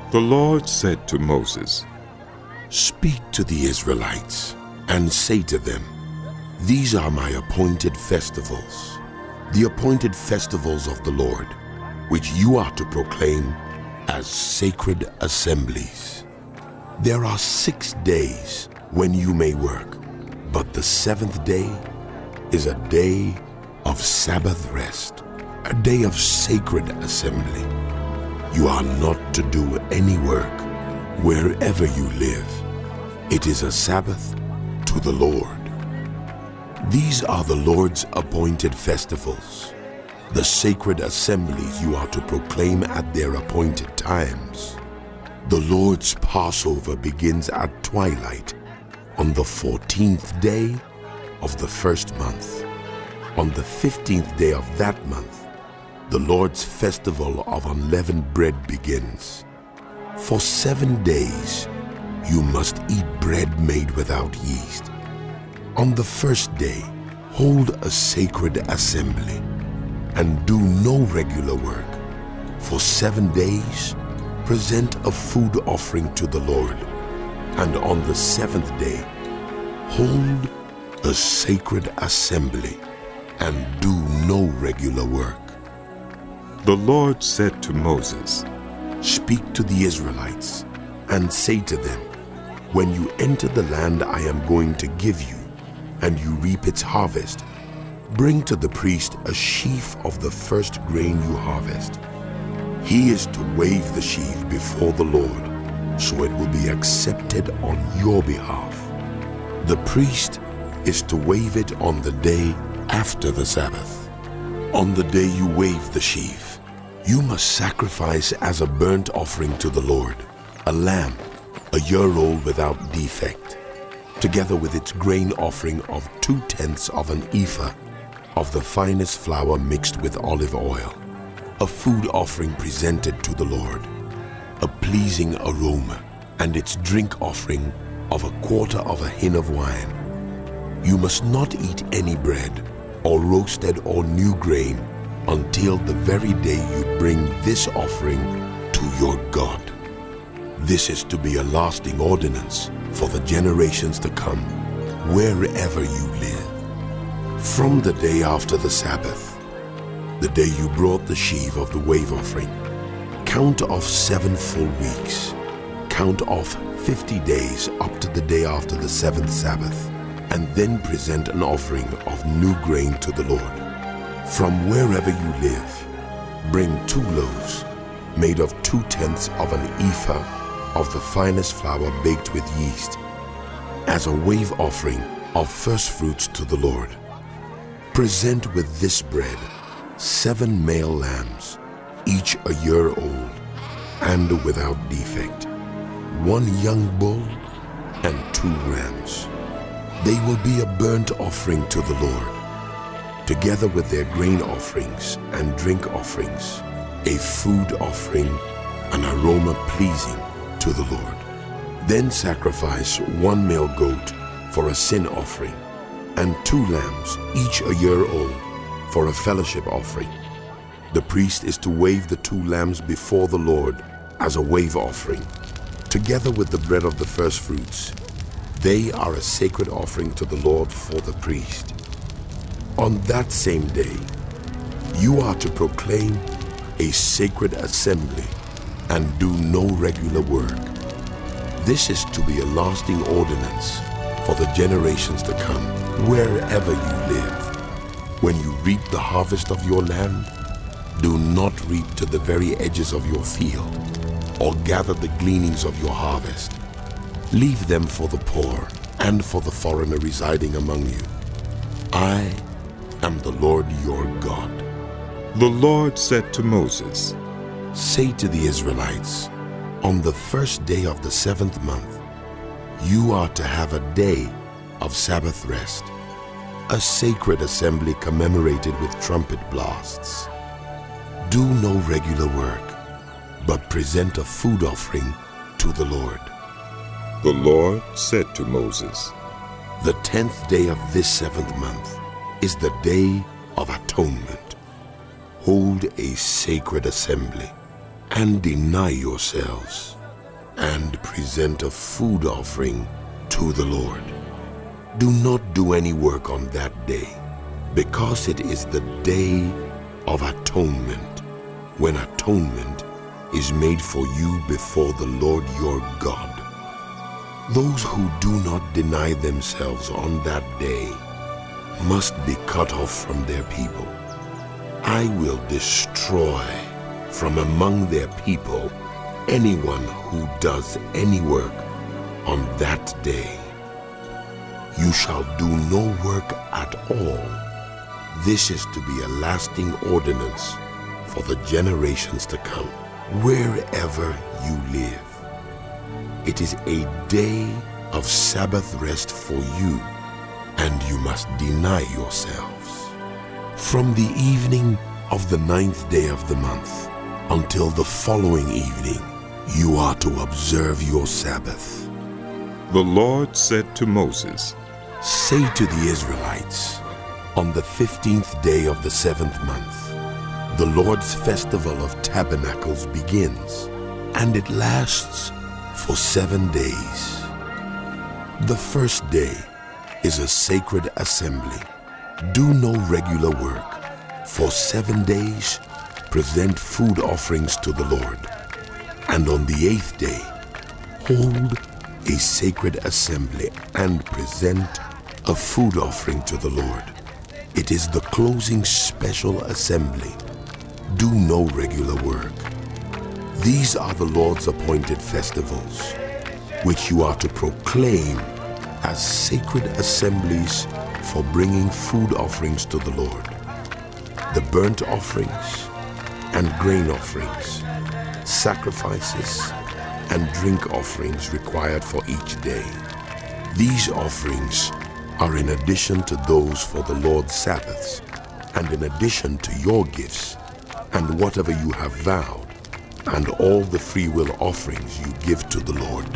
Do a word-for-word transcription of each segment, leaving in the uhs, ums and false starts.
The Lord said to Moses, "Speak to the Israelites and say to them, these are my appointed festivals, the appointed festivals of the Lord, which you are to proclaim as sacred assemblies. There are six days when you may work, but the seventh day is a day of Sabbath rest, a day of sacred assembly. You are not to do any work wherever you live. It is a Sabbath to the Lord. These are the Lord's appointed festivals, the sacred assemblies you are to proclaim at their appointed times. The Lord's Passover begins at twilight on the fourteenth day of the first month. On the fifteenth day of that month, the Lord's festival of unleavened bread begins. For seven days you must eat bread made without yeast. On the first day, hold a sacred assembly and do no regular work. For seven days, present a food offering to the Lord. And on the seventh day, hold a sacred assembly and do no regular work." The Lord said to Moses, "Speak to the Israelites and say to them, when you enter the land I am going to give you, and you reap its harvest, bring to the priest a sheaf of the first grain you harvest. He is to wave the sheaf before the Lord, so it will be accepted on your behalf. The priest is to wave it on the day after the Sabbath. On the day you wave the sheaf, you must sacrifice as a burnt offering to the Lord a lamb, a year old without defect, together with its grain offering of two-tenths of an ephah of the finest flour mixed with olive oil, a food offering presented to the Lord, a pleasing aroma, and its drink offering of a quarter of a hin of wine. You must not eat any bread, or roasted or new grain, until the very day you bring this offering to your God. This is to be a lasting ordinance for the generations to come, wherever you live. From the day after the Sabbath, the day you brought the sheaf of the wave offering, count off seven full weeks. Count off fifty days up to the day after the seventh Sabbath, and then present an offering of new grain to the Lord. From wherever you live, bring two loaves made of two-tenths of an ephah of the finest flour baked with yeast, as a wave offering of first fruits to the Lord. Present with this bread seven male lambs, each a year old and without defect, one young bull and two rams. They will be a burnt offering to the Lord, together with their grain offerings and drink offerings, a food offering, an aroma pleasing to the Lord. Then sacrifice one male goat for a sin offering, and two lambs, each a year old, for a fellowship offering. The priest is to wave the two lambs before the Lord as a wave offering, together with the bread of the first fruits. They are a sacred offering to the Lord for the priest. On that same day, you are to proclaim a sacred assembly and do no regular work. This is to be a lasting ordinance for the generations to come, wherever you live. When you reap the harvest of your land, do not reap to the very edges of your field, or gather the gleanings of your harvest. Leave them for the poor and for the foreigner residing among you. I am the Lord your God. The Lord said to Moses, "Say to the Israelites, on the first day of the seventh month, you are to have a day of Sabbath rest, a sacred assembly commemorated with trumpet blasts. Do no regular work, but present a food offering to the Lord." The Lord said to Moses, "The tenth day of this seventh month is the day of atonement. Hold a sacred assembly and deny yourselves. and present a food offering to the Lord. Do not do any work on that day, because it is the day of atonement, when atonement is made for you before the Lord your God. Those who do not deny themselves on that day must be cut off from their people. I will destroy from among their people anyone who does any work on that day. You shall do no work at all. This is to be a lasting ordinance for the generations to come, wherever you live. It is a day of Sabbath rest for you, and you must deny yourselves. From the evening of the ninth day of the month until the following evening, you are to observe your Sabbath. The Lord said to Moses, Say to the Israelites, on the fifteenth day of the seventh month, the Lord's festival of tabernacles begins, and it lasts for seven days. The first day is a sacred assembly. Do no regular work. For seven days, present food offerings to the Lord. And on the eighth day, hold a sacred assembly and present a food offering to the Lord. It is the closing special assembly. Do no regular work. These are the Lord's appointed festivals, which you are to proclaim as sacred assemblies for bringing food offerings to the Lord. The burnt offerings and grain offerings, sacrifices and drink offerings required for each day. These offerings are in addition to those for the Lord's Sabbaths, and in addition to your gifts and whatever you have vowed, and all the freewill offerings you give to the Lord.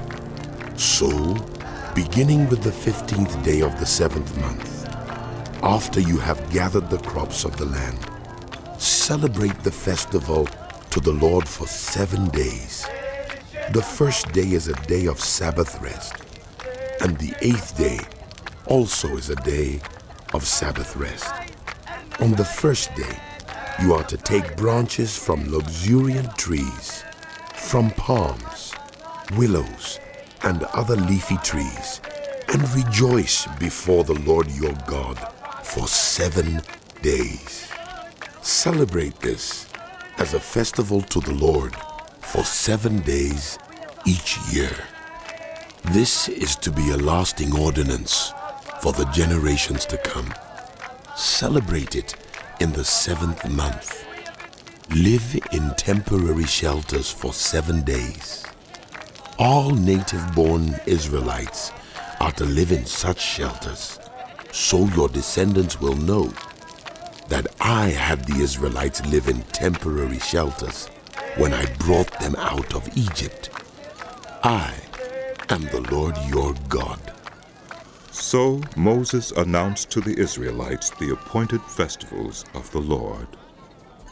So, beginning with the fifteenth day of the seventh month, after you have gathered the crops of the land, celebrate the festival to the Lord for seven days. The first day is a day of Sabbath rest, and the eighth day also is a day of Sabbath rest. On the first day, you are to take branches from luxuriant trees, from palms, willows, and other leafy trees, and rejoice before the Lord your God for seven days. Celebrate this as a festival to the Lord for seven days each year. This is to be a lasting ordinance for the generations to come. Celebrate it in the seventh month. Live in temporary shelters for seven days. All native-born Israelites are to live in such shelters, so your descendants will know that I had the Israelites live in temporary shelters when I brought them out of Egypt. I am the Lord your God. So Moses announced to the Israelites the appointed festivals of the Lord.